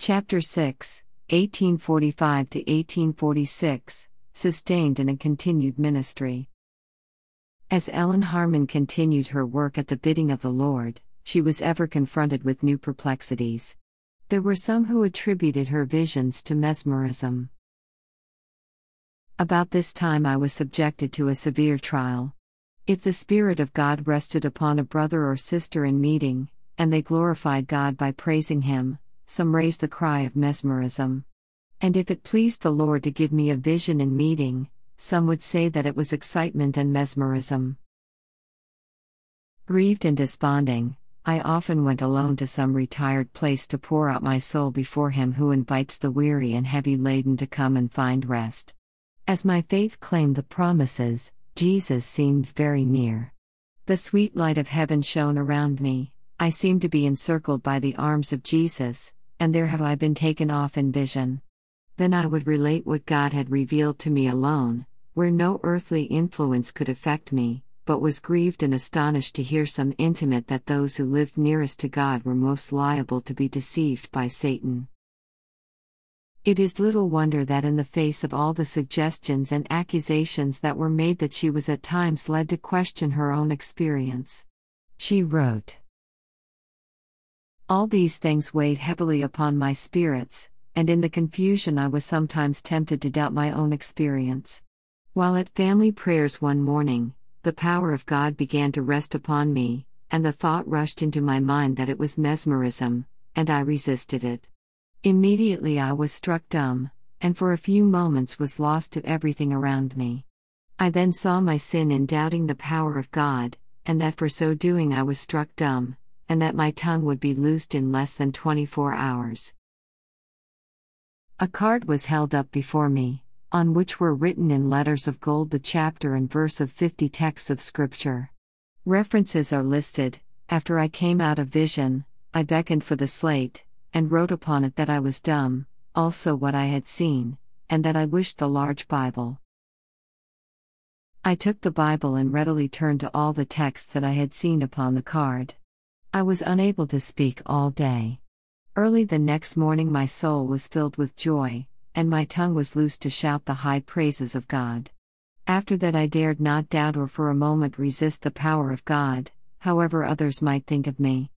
Chapter 6, 1845 to 1846, sustained in a continued ministry. As Ellen Harmon continued her work at the bidding of the Lord, she was ever confronted with new perplexities. There were some who attributed her visions to mesmerism. About this time I was subjected to a severe trial. If the Spirit of God rested upon a brother or sister in meeting, and they glorified God by praising Him, some raised the cry of mesmerism. And if it pleased the Lord to give me a vision in meeting, some would say that it was excitement and mesmerism. Grieved and desponding, I often went alone to some retired place to pour out my soul before Him who invites the weary and heavy laden to come and find rest. As my faith claimed the promises, Jesus seemed very near. The sweet light of heaven shone around me. I seemed to be encircled by the arms of Jesus, and there have I been taken off in vision. Then I would relate what God had revealed to me alone, where no earthly influence could affect me, but was grieved and astonished to hear some intimate that those who lived nearest to God were most liable to be deceived by Satan. It is little wonder that in the face of all the suggestions and accusations that were made that she was at times led to question her own experience. She wrote, "All these things weighed heavily upon my spirits, and in the confusion I was sometimes tempted to doubt my own experience. While at family prayers one morning, the power of God began to rest upon me, and the thought rushed into my mind that it was mesmerism, and I resisted it. Immediately I was struck dumb, and for a few moments was lost to everything around me. I then saw my sin in doubting the power of God, and that for so doing I was struck dumb, and that my tongue would be loosed in less than 24 hours. A card was held up before me, on which were written in letters of gold the chapter and verse of 50 texts of Scripture. References are listed. After I came out of vision, I beckoned for the slate, and wrote upon it that I was dumb, also what I had seen, and that I wished the large Bible. I took the Bible and readily turned to all the texts that I had seen upon the card. I was unable to speak all day. Early the next morning my soul was filled with joy, and my tongue was loosed to shout the high praises of God. After that I dared not doubt or for a moment resist the power of God, however others might think of me.